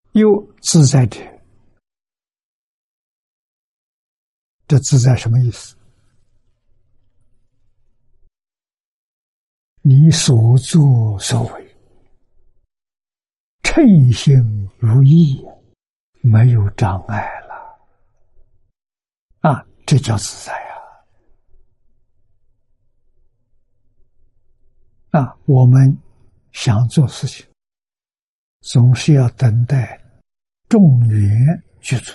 又自在者，这自在什么意思？你所作所为称心如意，没有障碍了啊，这叫自在啊！我们想做事情，总是要等待众缘具足，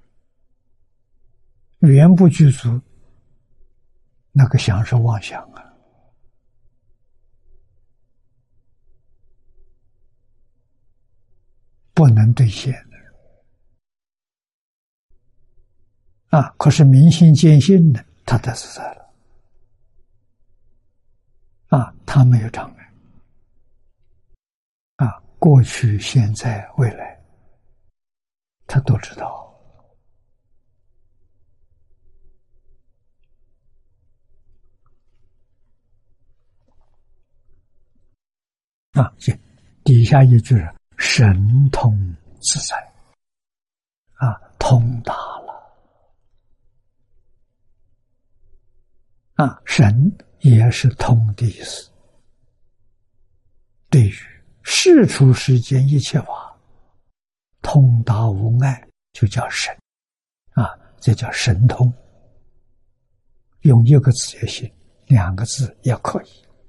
缘不具足，那个想是妄想啊，不能兑现的啊！可是明心见性呢，他得自在了啊，他没有障碍啊，过去、现在、未来，他都知道。啊，底下一句神通自在啊，通达了啊，神也是通的意思。对于世出世间一切法，通达无碍，就叫神啊，这叫神通。用一个字也行，两个字也可以。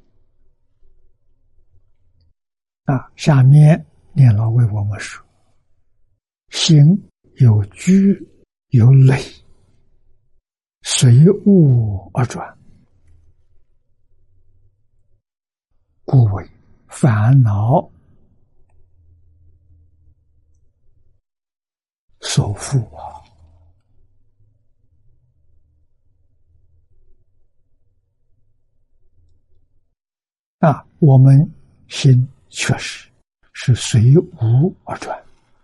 啊，下面念老为我们说：心有居有累，随物而转，故为烦恼所缚啊！我们心确实是随无而转。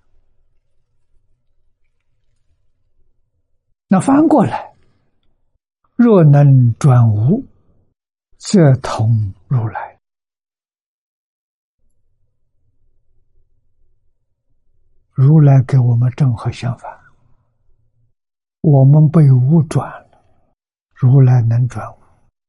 那翻过来，若能转无，则同如来。如来给我们正好相反，我们被无转了，如来能转无。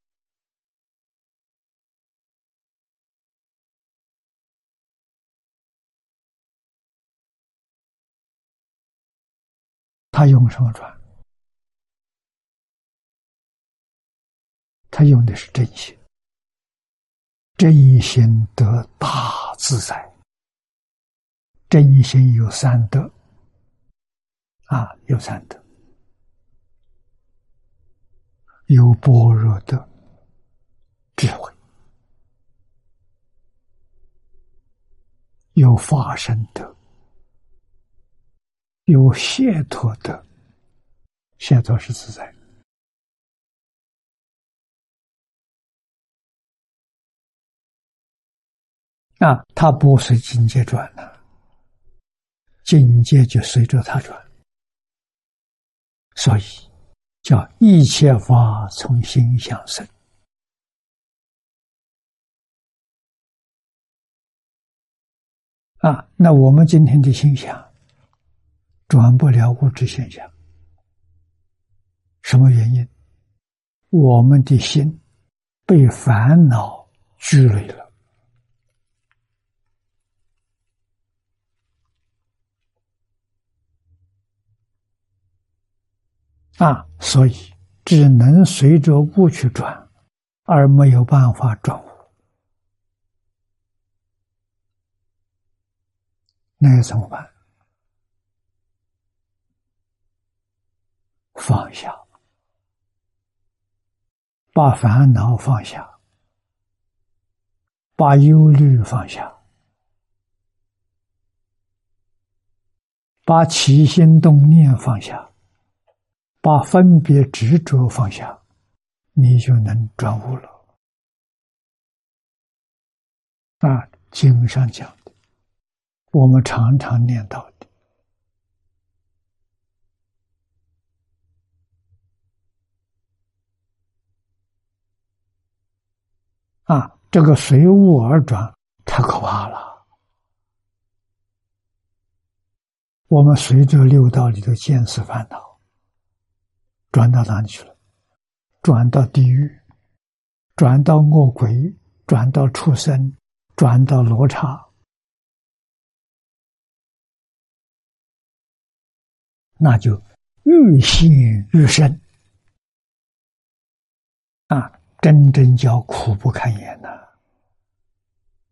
他用什么转？他用的是真心，真心得大自在。真心有三德啊，有三德，有般若的智慧，有法身德，有解脱德。解脱是自在啊，它不随境界转了，境界就随着它转，所以叫一切法从心想生啊。那我们今天的心想转不了物质现象，什么原因？我们的心被烦恼拘累了啊，所以只能随着物去转，而没有办法转物。那要怎么办？放下，把烦恼放下，把忧虑放下，把起心动念放下，把分别执着放下，你就能转悟了。啊，经上讲的，我们常常念到的啊，这个随物而转太可怕了我们随着六道里的见思烦恼，转到哪里去了？转到地狱，转到恶鬼，转到畜生，转到罗刹，那就愈陷愈深啊！真正叫苦不堪言呐！